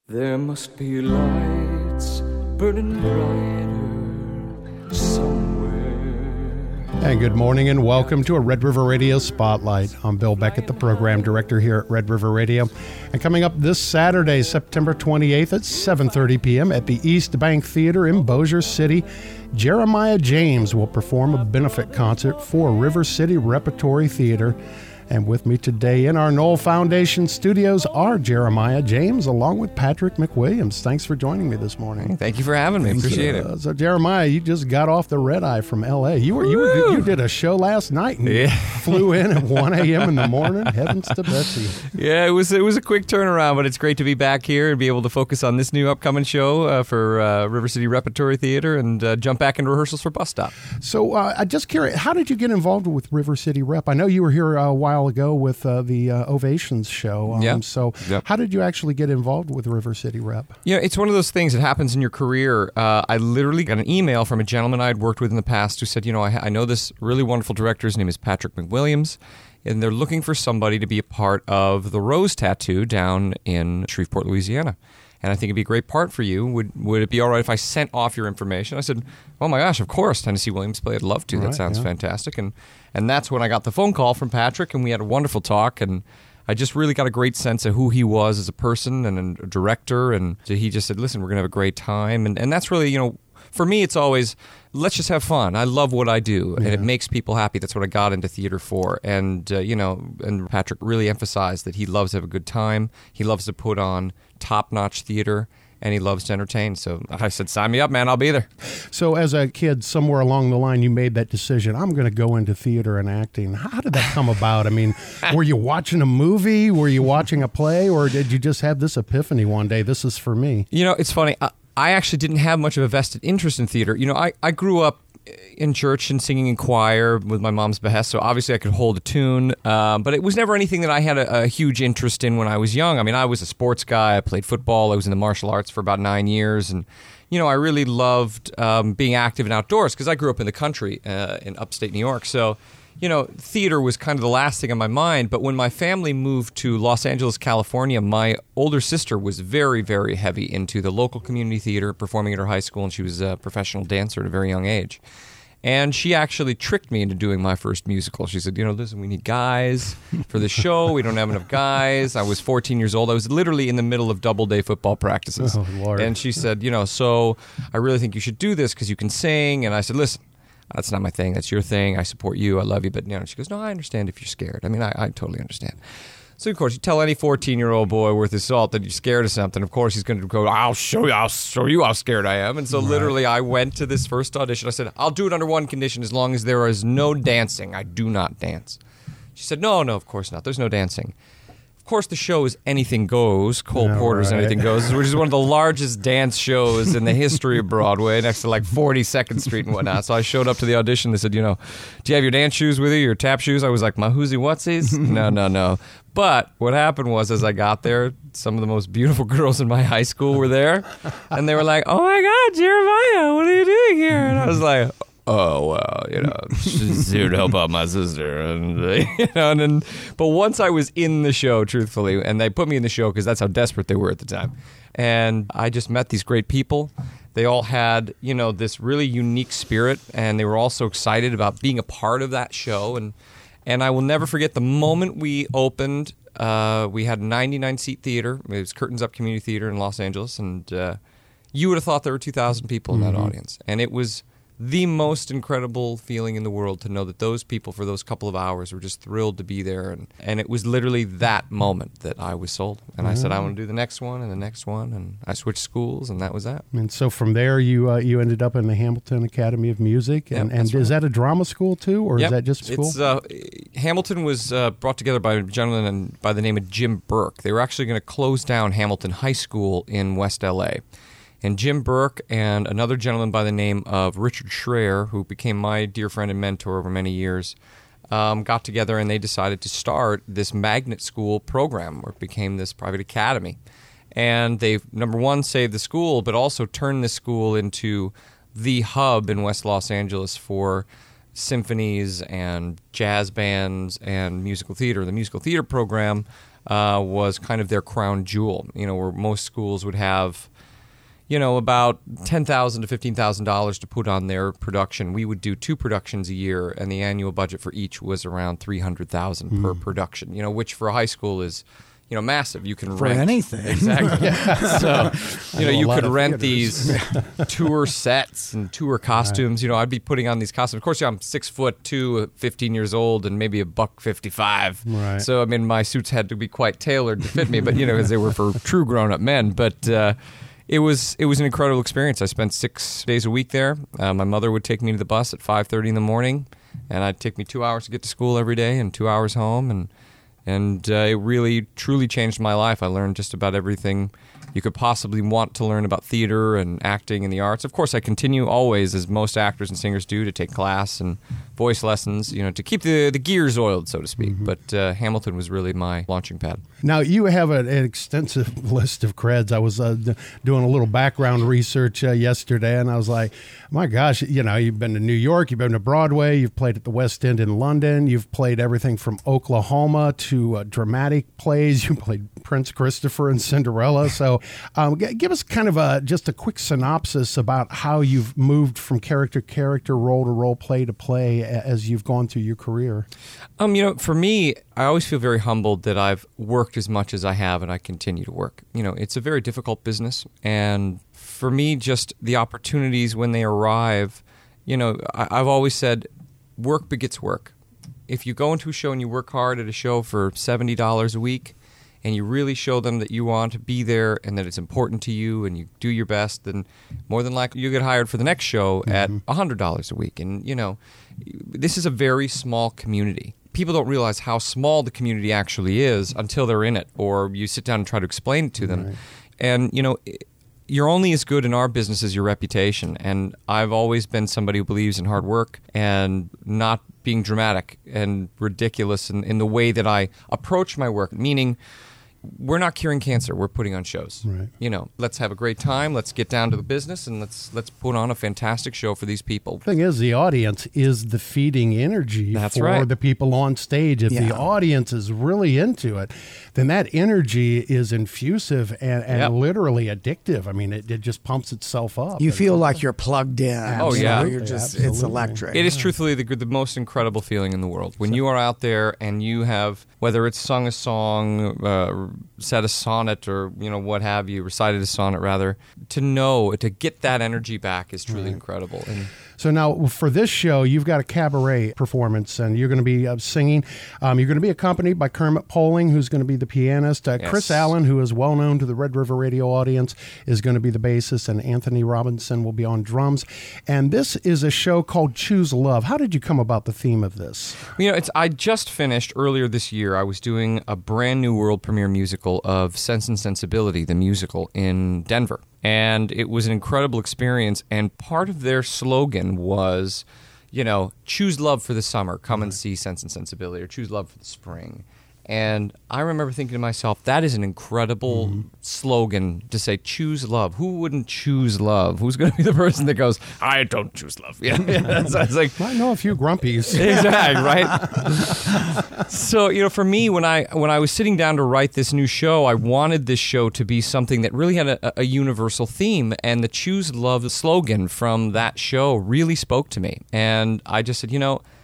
There must be lights burning brighter somewhere. And good morning and welcome to a Red River Radio Spotlight. I'm Bill Beckett, the program director here at Red River Radio. And coming up this Saturday, September 28th at 7:30 p.m. at the East Bank Theater in Bossier City, Jeremiah James will perform a benefit concert for River City Repertory Theater. And with me today in our Knoll Foundation studios are Jeremiah James along with Patrick McWilliams. Thanks for joining me this morning. Thank you for having me. Appreciate it. So Jeremiah, you just got off the red eye from L.A. You did a show last night and flew in at 1 a.m. in the morning. Heavens to Betsy. Yeah, it was a quick turnaround, but it's great to be back here and be able to focus on this new upcoming show for River City Repertory Theater and jump back into rehearsals for Bus Stop. So I just curious, how did you get involved with River City Rep? I know you were here a while ago with the Ovations show. How did you actually get involved with River City Rep? Yeah, it's one of those things that happens in your career. I literally got an email from a gentleman I had worked with in the past who said, I know this really wonderful director. His name is Patrick McWilliams, and they're looking for somebody to be a part of the Rose Tattoo down in Shreveport, Louisiana. And I think it'd be a great part for you. Would it be all right if I sent off your information? I said, oh my gosh, of course, Tennessee Williams play. I'd love to. That sounds fantastic. And that's when I got the phone call from Patrick, and we had a wonderful talk. And I just really got a great sense of who he was as a person and a director. And he just said, listen, we're going to have a great time. And that's really, for me, it's always, let's just have fun. I love what I do, and it makes people happy. That's what I got into theater for. And, and Patrick really emphasized that he loves to have a good time. He loves to put on top-notch theater, and he loves to entertain. So I said, sign me up, man. I'll be there. So as a kid, somewhere along the line, you made that decision. I'm going to go into theater and acting. How did that come about? I mean, were you watching a movie? Were you watching a play? Or did you just have this epiphany one day? This is for me. It's funny. I actually didn't have much of a vested interest in theater. I grew up in church and singing in choir with my mom's behest, so obviously I could hold a tune, but it was never anything that I had a huge interest in when I was young. I mean, I was a sports guy. I played football. I was in the martial arts for about 9 years, and I really loved being active and outdoors because I grew up in the country in upstate New York. So, theater was kind of the last thing on my mind. But when my family moved to Los Angeles, California, my older sister was very, very heavy into the local community theater, performing at her high school, and she was a professional dancer at a very young age. And she actually tricked me into doing my first musical. She said, listen, we need guys for the show. We don't have enough guys. I was 14 years old. I was literally in the middle of double-day football practices. Oh, Lord. And she said, so I really think you should do this because you can sing. And I said, listen, that's not my thing. That's your thing. I support you. I love you. But, she goes, no, I understand if you're scared. I mean, I totally understand. So, of course, you tell any 14-year-old boy worth his salt that you're scared of something. Of course, he's going to go, I'll show you how scared I am. And so literally I went to this first audition. I said, I'll do it under one condition, as long as there is no dancing. I do not dance. She said, no, of course not. There's no dancing. Of course, the show is Anything Goes, Cole Porter's Anything Goes, which is one of the largest dance shows in the history of Broadway, next to like 42nd Street and whatnot. So I showed up to the audition. They said, do you have your dance shoes with you, your tap shoes? I was like, my whoosy whatsies? No. But what happened was, as I got there, some of the most beautiful girls in my high school were there. And they were like, oh my God, Jeremiah, what are you doing here? And I was like, oh, well, she's here to help out my sister. And but once I was in the show, truthfully, and they put me in the show because that's how desperate they were at the time. And I just met these great people. They all had, this really unique spirit, and they were all so excited about being a part of that show. And I will never forget the moment we opened. We had a 99-seat theater. It was Curtains Up Community Theater in Los Angeles. And you would have thought there were 2,000 people in that audience. And it was the most incredible feeling in the world to know that those people for those couple of hours were just thrilled to be there. And it was literally that moment that I was sold. And I said, I want to do the next one and the next one. And I switched schools, and that was that. And so from there, you ended up in the Hamilton Academy of Music. And is that a drama school, too, or is that just school? Hamilton was brought together by a gentleman by the name of Jim Burke. They were actually going to close down Hamilton High School in West L.A., and Jim Burke and another gentleman by the name of Richard Schreier, who became my dear friend and mentor over many years, got together and they decided to start this magnet school program, where it became this private academy. And they, number one, saved the school, but also turned the school into the hub in West Los Angeles for symphonies and jazz bands and musical theater. The musical theater program was kind of their crown jewel. Where most schools would have, about $10,000 to $15,000 to put on their production. We would do 2 productions a year, and the annual budget for each was around $300,000 per production. Which for a high school is, massive. You can for rent anything. Exactly. So, you could rent theaters. these tour sets and tour costumes. Right. I'd be putting on these costumes. Of course, I'm 6'2", 15 years old, and maybe $155. Right. So, my suits had to be quite tailored to fit me, but because they were for true grown-up men. But it was an incredible experience. I spent 6 days a week there. My mother would take me to the bus at 5:30 in the morning, and it'd take me 2 hours to get to school every day and 2 hours home, and it really, truly changed my life. I learned just about everything you could possibly want to learn about theater and acting and the arts. Of course, I continue always, as most actors and singers do, to take class and voice lessons, to keep the gears oiled, so to speak. Mm-hmm. But Hamilton was really my launching pad. Now, you have an extensive list of creds. I was doing a little background research yesterday, and I was like, my gosh, you've been to New York, you've been to Broadway, you've played at the West End in London, you've played everything from Oklahoma to dramatic plays. You played Prince Christopher and Cinderella. So give us kind of just a quick synopsis about how you've moved from character to character, role to role, play to play as you've gone through your career. For me, I always feel very humbled that I've worked as much as I have, and I continue to work. It's a very difficult business, and for me, just the opportunities when they arrive, I've always said work begets work. If you go into a show and you work hard at a show for $70 a week, and you really show them that you want to be there and that it's important to you and you do your best, then more than likely you get hired for the next show at $100 a week. And, this is a very small community. People don't realize how small the community actually is until they're in it, or you sit down and try to explain it to them. Right. And, you're only as good in our business as your reputation. And I've always been somebody who believes in hard work and not being dramatic and ridiculous in the way that I approach my work, meaning we're not curing cancer. We're putting on shows. Right. Let's have a great time. Let's get down to the business, and let's put on a fantastic show for these people. The thing is, the audience is the feeding energy for the people on stage. If the audience is really into it, then that energy is infusive and literally addictive. I mean, it just pumps itself up. You feel like you're plugged in. Oh, yeah. You're just, it's electric. It is truthfully the most incredible feeling in the world. When you are out there and you have, whether it's sung a song, said a sonnet, or what have you, recited a sonnet rather, to get that energy back is truly incredible. And so now for this show, you've got a cabaret performance, and you're going to be singing. You're going to be accompanied by Kermit Poling, who's going to be the pianist. Chris Allen, who is well known to the Red River Radio audience, is going to be the bassist, and Anthony Robinson will be on drums. And this is a show called Choose Love. How did you come about the theme of this? I just finished earlier this year. I was doing a brand new world premiere musical of Sense and Sensibility, the musical, in Denver. And it was an incredible experience. And part of their slogan was, choose love for the summer. Come and see Sense and Sensibility, or choose love for the spring. And I remember thinking to myself, that is an incredible slogan to say, choose love. Who wouldn't choose love? Who's going to be the person that goes, I don't choose love? So it's like, I know a few grumpies. Exactly, right? So, for me, when I was sitting down to write this new show, I wanted this show to be something that really had a universal theme, and the choose love slogan from that show really spoke to me. And I just said,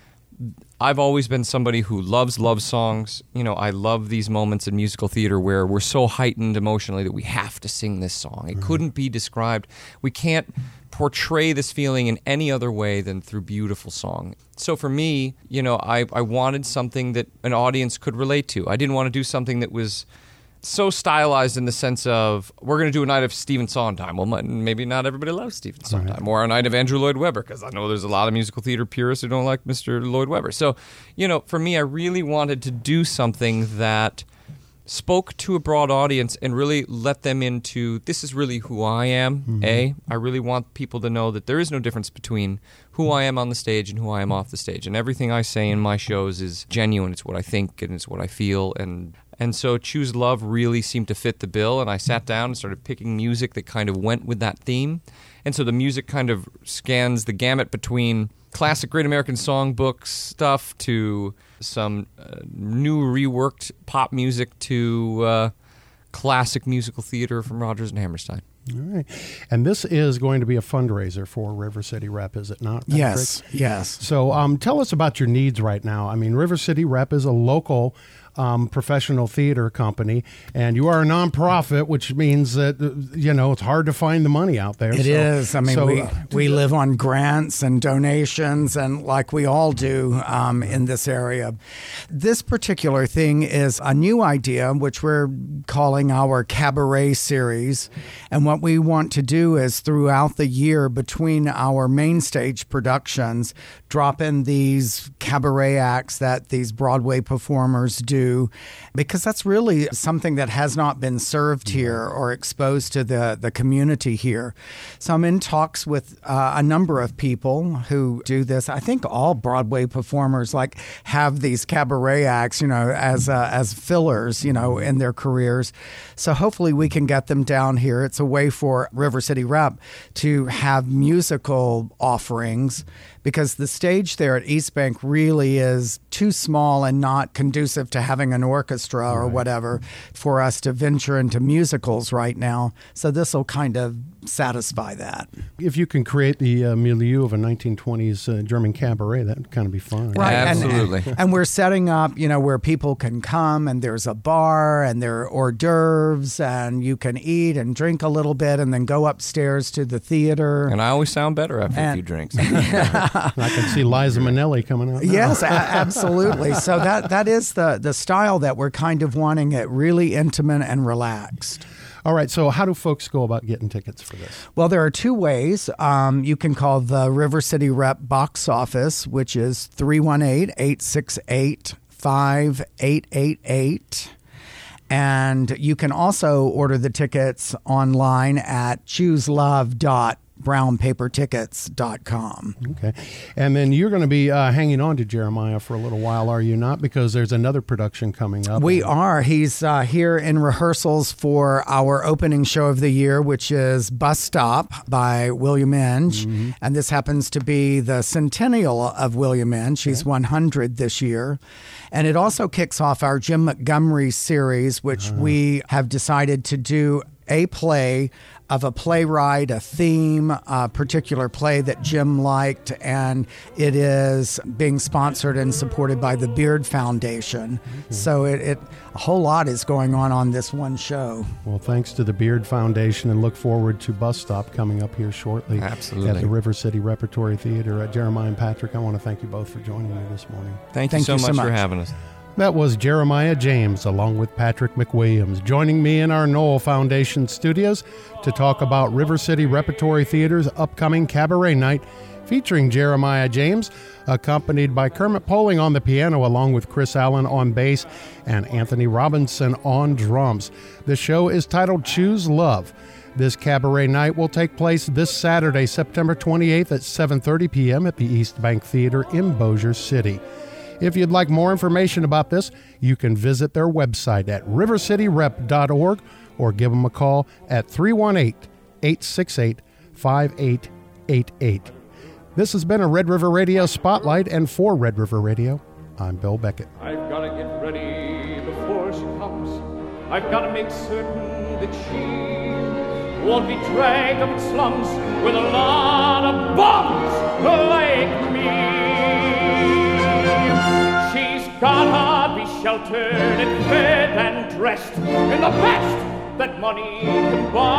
I've always been somebody who loves love songs. I love these moments in musical theater where we're so heightened emotionally that we have to sing this song. It couldn't be described. We can't portray this feeling in any other way than through beautiful song. So for me, I wanted something that an audience could relate to. I didn't want to do something that was so stylized in the sense of, we're going to do a night of Stephen Sondheim. Well, maybe not everybody loves Stephen Sondheim. Or a night of Andrew Lloyd Webber, because I know there's a lot of musical theater purists who don't like Mr. Lloyd Webber. So, for me, I really wanted to do something that spoke to a broad audience and really let them into, this is really who I am, I really want people to know that there is no difference between who I am on the stage and who I am off the stage. And everything I say in my shows is genuine. It's what I think and it's what I feel. And And so Choose Love really seemed to fit the bill, and I sat down and started picking music that kind of went with that theme. And so the music kind of scans the gamut between classic Great American Songbook stuff to some new reworked pop music to classic musical theater from Rodgers and Hammerstein. All right. And this is going to be a fundraiser for River City Rep, is it not, Patrick? Yes. So tell us about your needs right now. I mean, River City Rep is a local professional theater company, and you are a nonprofit, which means that, it's hard to find the money out there. It is. I mean, we live on grants and donations, and like we all do in this area. This particular thing is a new idea, which we're calling our Cabaret series. And what we want to do is throughout the year between our main stage productions, drop in these cabaret acts that these Broadway performers do, because that's really something that has not been served here or exposed to the community here. So I'm in talks with a number of people who do this. I think all Broadway performers have these cabaret acts, as fillers, in their careers. So hopefully we can get them down here. It's a way for River City Rep to have musical offerings, because the stage there at East Bank really is too small and not conducive to having an orchestra or whatever for us to venture into musicals right now. So this will kind of satisfy that. If you can create the milieu of a 1920s German cabaret, that would kind of be fun. Right. Absolutely. And we're setting up, where people can come, and there's a bar and there are hors d'oeuvres, and you can eat and drink a little bit and then go upstairs to the theater. And I always sound better after a few drinks. I can see Liza Minnelli coming out now. Yes, absolutely. So that is the style that we're kind of wanting, it really intimate and relaxed. All right, so how do folks go about getting tickets for this? Well, there are two ways. You can call the River City Rep box office, which is 318-868-5888. And you can also order the tickets online at chooselove.brownpapertickets.com. Okay. And then you're going to be hanging on to Jeremiah for a little while, are you not? Because there's another production coming up. We are. He's here in rehearsals for our opening show of the year, which is Bus Stop by William Inge. Mm-hmm. And this happens to be the centennial of William Inge. He's 100 this year. And it also kicks off our Jim Montgomery series, which we have decided to do a play of a playwright, a theme, a particular play that Jim liked, and it is being sponsored and supported by the Beard Foundation. Mm-hmm. So a whole lot is going on this one show. Well, thanks to the Beard Foundation, and look forward to Bus Stop coming up here shortly. Absolutely. At the River City Repertory Theater. Jeremiah and Patrick, I want to thank you both for joining me this morning. Thank you so much for having us. That was Jeremiah James, along with Patrick McWilliams, joining me in our Knoll Foundation studios to talk about River City Repertory Theater's upcoming Cabaret Night, featuring Jeremiah James, accompanied by Kermit Poling on the piano, along with Chris Allen on bass and Anthony Robinson on drums. The show is titled Choose Love. This Cabaret Night will take place this Saturday, September 28th at 7:30 p.m. at the East Bank Theater in Bossier City. If you'd like more information about this, you can visit their website at rivercityrep.org or give them a call at 318-868-5888. This has been a Red River Radio Spotlight, and for Red River Radio, I'm Bill Beckett. I've got to get ready before she comes. I've got to make certain that she won't be dragged up in slums with a lot of bums like me. Gotta be sheltered and fed and dressed in the best that money can buy.